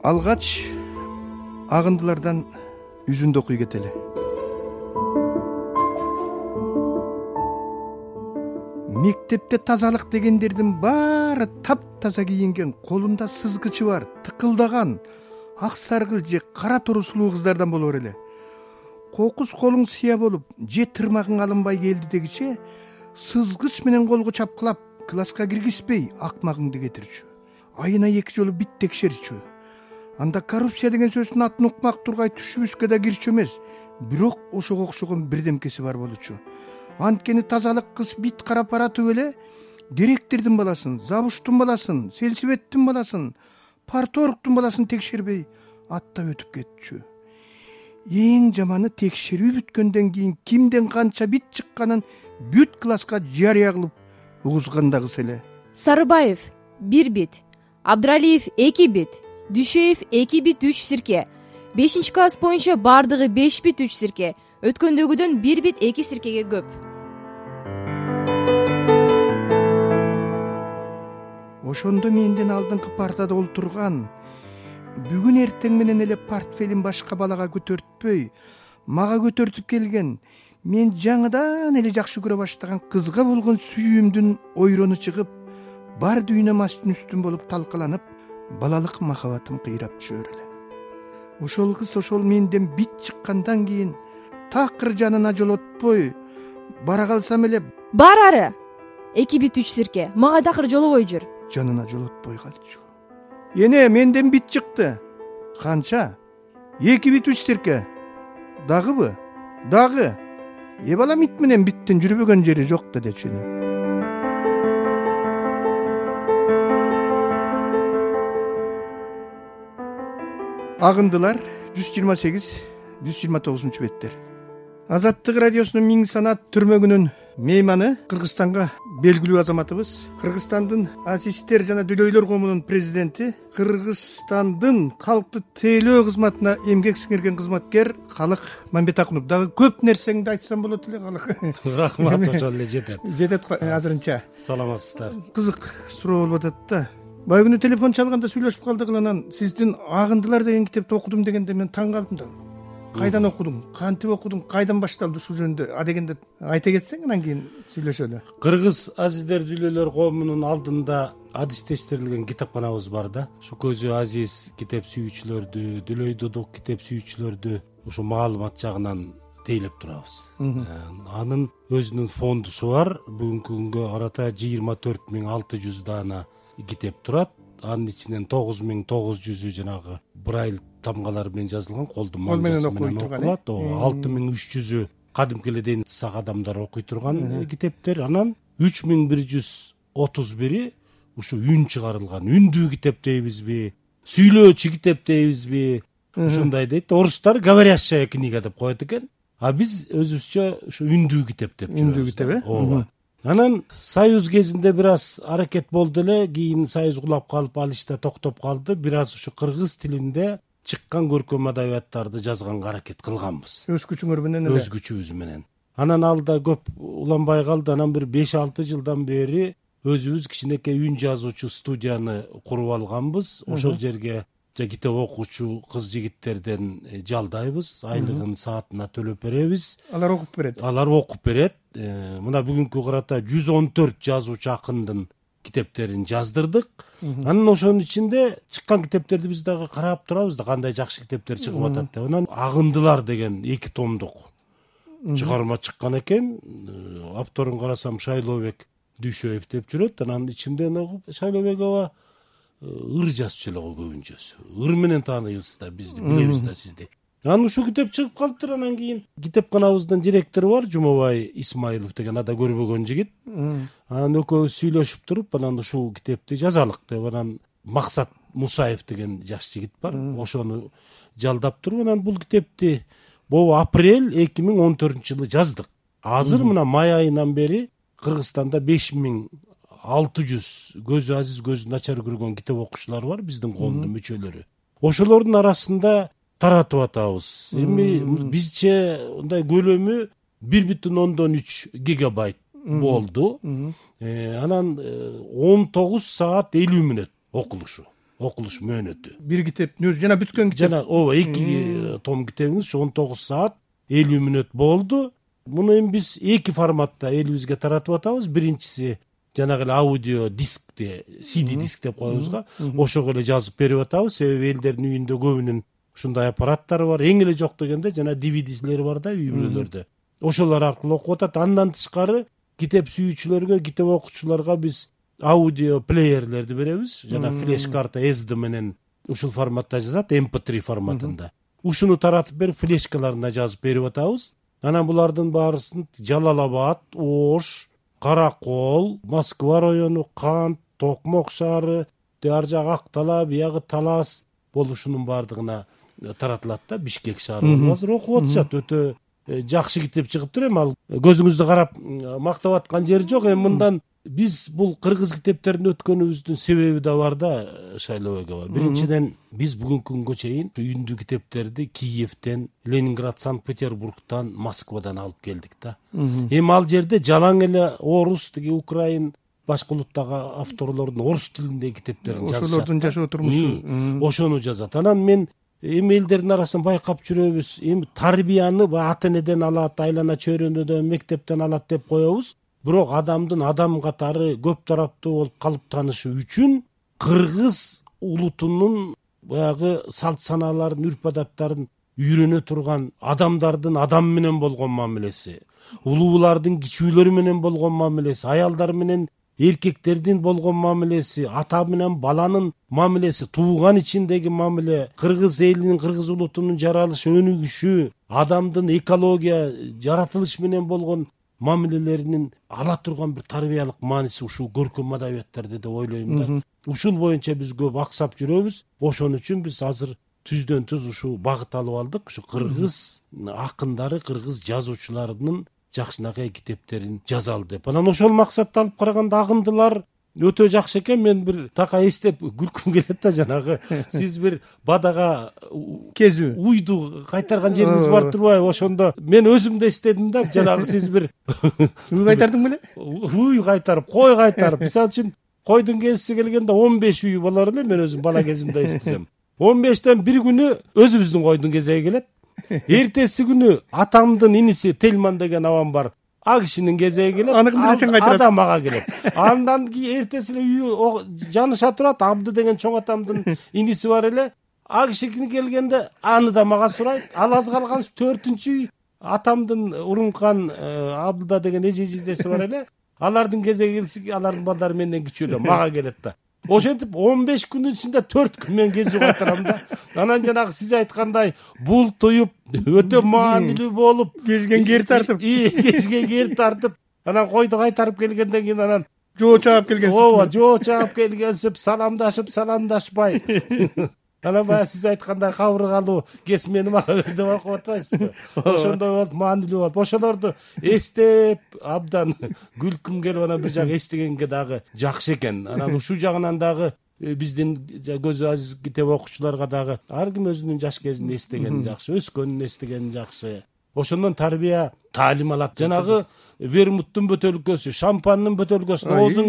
Алгач агындылардан үзүндү окуй кетели. Мектепте тазалык дегендердин баары таптаза кийинген, колунда сызгычы бар, тыкылдаган ак саргыл же кара туру сулуу кыздардан болор эле. Кокус колуң сыя болуп, же тырмагың алынбай келди дегиче сызгыч менен колго чапкылап, класска киргизбей акмагыңды кетирчү. Айына 2 жолу бит текшерчү. Анда коррупция деген сөздүн атын укмак тургай түшүбүзгө да кирчү эмес, бирок ошого окшогон бирдемкеси бар болчу. Анткени тазалык кыз бит карап баратып эле директордун баласын, завуштун баласын, сельсоветтин баласын, парторгтун баласын текшербей аттап өтүп кетчү. Эң жаманы текшерүү бүткөндөн кийин кимден канча бит чыкканын бүт класска жарыя кылып угузгандагысы эле. Сарыбаев 1 бит, Абдралиев 2 бит, Дүйшөев 2 бит 3 сирке. 5 класс боюнча бардыгы 5 бит 3 сирке. Өткөндөгүдөн 1 бит 2 сиркеге көп. Ошондо менден алдыңкы партада олтурган, бүгүн эртең менен эле портфелин башка балага көтөртпөй, мага көтөртүп келген, мен жаңыдан эле жакшы көрө баштаган кызга болгон сүйүүмдүн ойрону чыгып, бар дүйнөм астын үстүн болуп талкаланып, балалык махабатым кыйрап түшөр эле. Ошол кыз ошол менден бит чыккандан кийин такыр жанына жолотпой бара калсам эле, бар ары 2 бит 3 сирке, мага такыр жолобой жүр. Жанына жолотпой калчу. Эне, менден бит чыкты. Канча? 2 бит 3 сирке. Дагыбы? Дагы? Балам ит менен биттин жүрбөгөн жери жок да дечү. Агындылар 128-129 беттер. Азаттык радиосунун Миң санат түрмөгүнүн мейманы Кыргызстанга белгилүү азаматыбыз, Кыргызстандын Азистер жана Дүлөйлөр коомунун президенти, Кыргызстандын калкты тейлөө кызматына эмгек сиңирген кызматкер Калык Мамбетакунов. Дагы көп нерсеңди айтсам болот эле, Калык. Рахмат, ошол эле жетет. Жетет азырынча. Саламатсыздар. Кызык суроо болуп атат да. Баягы күнү телефон чалганда сүйлөшүп калдык, анан сиздин Агындылар деген китепти окудум дегенде мен таң калдым да. Кайдан окудуң? Кантип окудуң? Кайдан башталды ушул жөнүндө? Дегенде айта кетсең, анан кийин сүйлөшөлү. Кыргыз Азиздер Дүлөйлөр коомунун алдында адистештирилген китепканабыз бар да. Ушу көзү азиз китеп сүйүүчүлөрдү, Дүлөй Дудук китеп сүйүүчүлөрдү ушу маалымат жагынан тейлеп турабыз. Анын өзүнүн фондусу бар. Бүгүнкү күнгө карата 24600 даана китеп турат. Анын ичинен 9900 жанагы Брайль тамгалар менен жазылган, колдун манжасы менен окулат. 6300 кадимки эле ден сак адамдар окуй турган китептер. Анан 3131 ушу үн чыгарылган, үндүү китеп дейбизби, сүйлөөчү китеп дейбизби, ушундай дейт. Орустар говорящая книга деп коет экен. А биз өзүбүзчө ушу үндүү китеп деп жүрөбүз. Үндүү китеп, ооба. Анан Союз кезинде бир аз аракет болду эле, кийин Союз кулап калып, ал иште токтоп калды. Бир аз ушу кыргыз тилинде чыккан көркөм адабияттарды жазганга аракет кылганбыз. Өз күчүңөр менен эле. Өз күчүбүз менен. Анан ал да көп уланбай калды. Анан бир 5-6 жылдан бери өзүбүз кичинекей үн жазуучу студияны куруп алганбыз. Ошол жерге китеп окуучу кыз жигиттерден жалдайбыз. Айлыгын саатына төлөп беребиз. Алар окуп берет. Алар окуп берет. Мына бүгүнкү карата 114 жазуучу акындын китептерин жаздырдык. Анан ошонун ичинде чыккан китептерди биз дагы карап турабыз да, кандай жакшы китептер чыгып атат деп. Анан Агындылар деген 2 томдук чыгарма чыккан экен. Авторун карасам Шайлообек Дүйшөев деп жүрөт. Анан ичимден окуп, Шайлообек аба ыр жазчу эле го көбүнчөсү. Ыр менен тааныйбыз да, бизди билебиз да сизди. Анан ушул китеп чыгып калыптыр. Анан кийин китепканабыздын директору бар, Жумабай Исмаилов деген, ада көрбөгөн жигит. Анан экөөбүз сүйлөшүп туруп, анан ушул китепти жазалык деп, анан Максат Мусаев деген жаш жигит бар, ошону жалдап туруп, анан бул китепти апрель 2014-жылы жаздык. Азыр мына май айынан бери Кыргызстанда 5600 көзү азиз, көзү начар көргөн китеп окуучулар бар, биздин коомдун мүчөлөрү. Ошолордун арасында таратып атабыз. Эми бизче мындай көлөмү 1,3 гигабайт болду. Анан 19 саат 50 мүнөт окулушу. окулуш мөөнөтү. Бир китептин өзү жана бүткөн китеп. Жана ооба 2 том китебиңиз 19 саат 50 мүнөт болду. Муну эми биз 2 форматта элибизге таратып атабыз. Биринчиси жанагы эле аудио дискте, CD диск деп коебуз го. Ошого эле жазып берип атабыз. Себеби элдердин үйүндө көбүнүн ушундай аппараттары бар. Эң эле жок дегенде жана DVD'лери бар да үй бүлөлөрдө. Ошолор аркылуу окуп атат. Андан тышкары китеп сүйүүчүлөргө, китеп окуучуларга биз аудио плеерлерди беребиз. Жана флеш карта SD менен ушул форматта жазат, MP3 форматында. Ушуну таратып берип, флешкаларына жазып берип атабыз. Анан булардын баарысын Жалал-Абад, Ош, Каракол, Москва району, Кант, Токмок шаары, ар жагы Актала, биягы Талас болушунун баардыгына таратылат да. Бишкек шаары азыр окуп атышат. Өтө жакшы китеп чыгыптыр. Эми ал көзүңүздү карап мактап аткан жери жок. Эми мындан биз бул кыргыз китептерин өткөнүбүздүн себеби да бар да, Шайлоо эге. Биринчиден биз бүгүнкү күнгө чейин үндү китептерди Киевден, Ленинград, Санкт-Петербургтан, Москвадан алып келдик да. Эми ал жерде жалаң эле орус, тиги украин, башка улуттагы авторлордун орус тилиндеги китептерин жазышат. Ошолордун жашоо турмушу. Ошону жазат. Анан мен эми элдердин арасын байкап жүрөбүз. Эми тарбияны ата энеден алат, айлана чөйрөнөдөн, мектептен алат деп коебуз. Бирок адамдын адам катары көп тараптуу болуп калыптанышы үчүн кыргыз улутунун баягы салт санааларын, үрп адаттарын үйрөнө турган адамдардын адам менен болгон мамилеси, улуулардын кичүүлөр менен болгон мамилеси, аялдар менен эркектердин болгон мамилеси, ата менен баланын мамилеси, тууган ичиндеги мамиле, кыргыз элинин, кыргыз улутунун жаралышы, өнүгүшү, адамдын экология, жаратылыш менен болгон мамилелеринин ала турган бир тарбиялык мааниси ушул көркөм адабияттарда деп ойлойм да. Ушул боюнча биз көп аксап жүрөбүз. Ошон үчүн биз азыр түздөн түз ушул багыт алып алдык. Ушу кыргыз акындары, кыргыз жазуучуларынын жакшынакай китептерин жазалы деп. Анан ошол максатты алып караганда агындылар өтө жакшы экен. Мен бир така эстеп күлкүм келет да, жанагы сиз бир бадага кезүү уйду кайтарган жериңиз бар турбайбы? Ошондо мен өзүм да эстедим да, жанагы сиз бир уй кайтардың беле? Уй кайтарып, кой кайтарып. Мисалы үчүн койдун кезиси келгенде 15 уй болор эле, мен өзүм бала кезимде эстесем. 15тен бир күнү өзүбүздүн койдун кезеги келет. Эртеси күнү атамдын иниси Тельман деген абам бар. А кишинин кезеги келет. Аныкын сен кайтарасың. Адам ага келет. Андан кийин эртеси эле үйү жаныша турат. Абды деген чоң атамдын иниси бар эле. А кишини келгенде аны да мага сурайт. Ал аз калган 4-үчү үй атамдын Урункан Абдыда деген эже-жездеси бар эле. Алардын кезеги келсе, алардын балдары менден кичүү эле, мага келет да. Ошентип 15 күнүн ичинде 4 күн мен кезүү кайтарам да. Анан жанагы сиз айткандай бул туюп өтө маанилүү болуп, Кешкен кер тартып. Кешкен кер тартып, анан койду кайтарып келгенден кийин анан Жоо чаап келгенсип. ооба, жоо чаап келгенсип, саламдашып, саламдашпай. Анан баягы сиз айткандай кабыргалуу кесмени мага бер деп окуп атпайсызбы? Ошондой болуп, маанилүү болуп. Ошолорду эстеп абдан күлкүм келип, анан бир жагы эстегенге дагы жакшы экен. Анан ушул жагынан дагы биздин көзү азиз китеп окуучуларга дагы ар ким өзүнүн жаш кезин эстегени жакшы, өскөнүн эстегени жакшы. Ошондон тарбия, таалим алат. Жанагы вермуттун бөтөлкөсү, шампандын бөтөлкөсүн оозун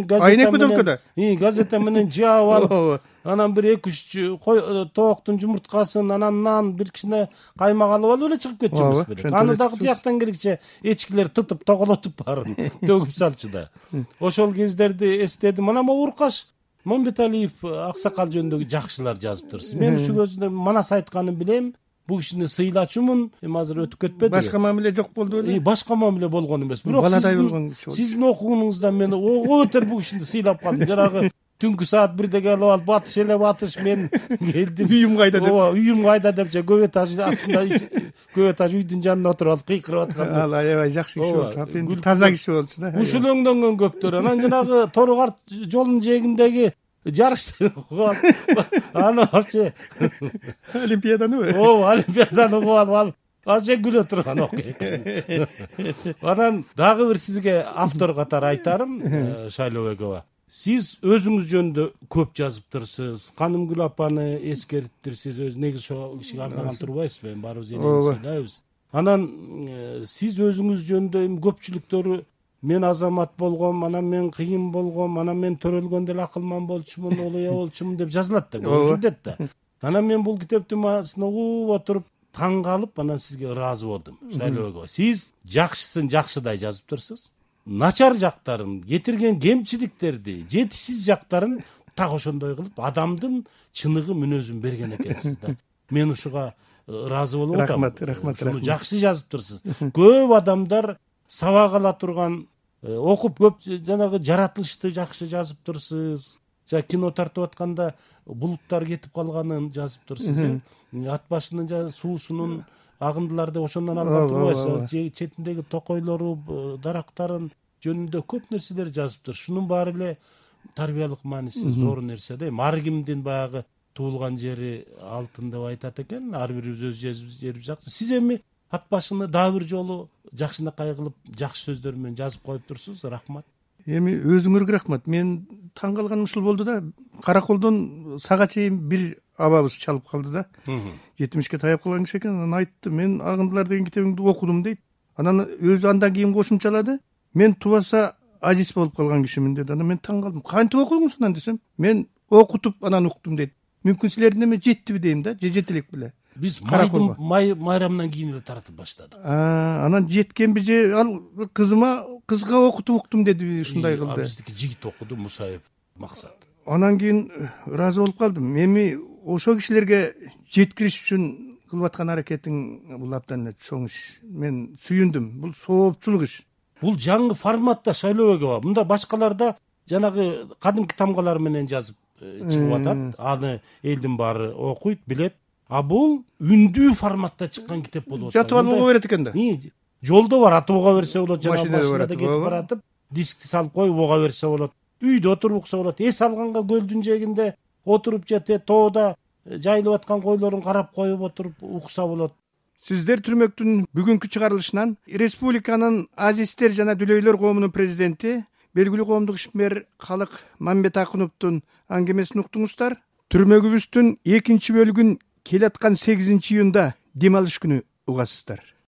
газета менен жаап алып, анан бир 2-3 тооктун жумурткасын, анан нан, бир кичине каймак алып алып эле чыгып кетчүбүз беле. Аны дагы тияктан келикче эчкилер тытып, тоголотуп баарын төгүп салчу да. Ошол кездерди эстедим. Анан Уркаш Момбеталиев аксакал жөнүндөгү жакшылар жазыптыр. Мен ушул көзүнө манас айтканын билем. Бул кишини сыйлачумун. Эми азыр өтүп кетпеди. Башка мамиле жок болду беле? Башка мамиле болгон эмес. Бирок сиздин окугунуңуздан мен ого өтөр бул кишини сыйлап калдым. Жанагы түнкү саат 1де келип алып, батыш эле батыш, мен келдим. Үйүм кайда деп. Ооба, үйүм кайда деп, көк этаж астында, көк этаж үйдүн жанына отуруп алып кыйкырып аткан. Ал аябай жакшы киши болчу. Таза киши болчу да. Ушул өңдөнгөн көптөр. Анан жанагы Торукарт жолунун жээгиндеги жарышты аны вообще Олимпиаданыбы? Ооба, Олимпиаданы угуп алып, вообще күлө турган окуя. Анан дагы бир сизге автор катары айтарым, Шайлоо Бекова. Сиз өзүңүз жөнүндө көп жазыптырсыз. Канымгүл апаны эскерттирсиз. Өзү негизи ошол кишиге арнаган турбайсызбы? Баарыбыз элени сыйлайбыз. Анан сиз өзүңүз жөнүндө көпчүлүктөрү мен азамат болгом, анан мен кыйын болгом, анан мен төрөлгөндө эле акылман болчумун, олуя болчумун деп жазылат да, көрүнүшүп да. Анан мен бул китептин маанысын угуп отуруп таң калып, анан сизге ыраазы болдум. Шайлоого, сиз жакшысын жакшыдай жазыптырсыз, начар жактарын, кетирген кемчиликтерди, жетишсиз жактарын так ошондой кылып, адамдын чыныгы мүнөзүн берген экенсиз да. Мен ушуга ыраазы болуп атам. Рахмат. Ушуну жакшы жазыптырсыз. Көп адамдар сабак ала турган, окуп көп жанагы жаратылышты жакшы жазыптырсыз. Кино тартып атканда булуттар кетип калганын жазыптырсыз. Ат башынын суусунун агындыларды ошондон алган турбайсыз. Четиндеги токойлору, дарактарын жөнүндө көп нерселер жазыптыр. Шунун баары эле тарбиялык мааниси зор нерсе да. Ар кимдин баягы туулган жери алтын деп айтат экен. Ар бирибиз өз жерибиз жакшы. Сиз эми ат башыны дагы бир жолу жакшынакай кылып, жакшы сөздөр менен жазып коюптурсуз. Рахмат. Эми өзүңөргө рахмат. Мен таң калганым ушул болду да. Караколдон сага чейин бир абабыз чалып калды да. 70ке таяп калган киши экен. Анан айтты, мен Агындылар деген китебиңди окудум дейт. Анан өзү андан кийин кошумчалады. Мен тубаса ажис болуп калган кишимин деди. Анан мен таң калдым. Кантип окудуңуз анан десем, мен окутуп анан уктум дейт. Мүмкүн силердин эме жеттиби дейм да, же жете элек беле. Биз майрамдан кийин эле тартып баштадык. Анан жеткенби же ал кызга окутуп уктум деди, ушундай кылды. Биздики жигит окуду, Мусаев Максат. Анан кийин ыраазы болуп калдым. Эми ошол кишилерге жеткириш үчүн кылып аткан аракетиң бул абдан чоң иш. Мен сүйүндүм. Бул соопчулук иш. Бул жаңы форматта шайлоого. Мында башкаларда жанагы кадимки тамгалар менен жазып чыгып атат. Аны элдин баары окуйт, билет. А бул үндүү форматта чыккан китеп болуп атат. Жатып алып ого берет экен да. Жолдо баратып ого берсе болот, жана машинада кетип баратып, дискти салып коюп ого берсе болот. Үйдө отуруп укса болот. Эс алганга көлдүн жээгинде отуруп же тоодо жайылып аткан койлорун карап коюп отуруп укса болот. Сиздер Түрмөктүн бүгүнкү чыгарылышынан республиканын азистер жана дүлөйлөр коомунун президенти, белгилүү коомдук ишмер Калык Мамбет Акуновдун аңгемесин уктуңуздар. Түрмөгүбүздүн 2 бөлүгүн келаткан 8 июнда дем алыш күнү угасыздар.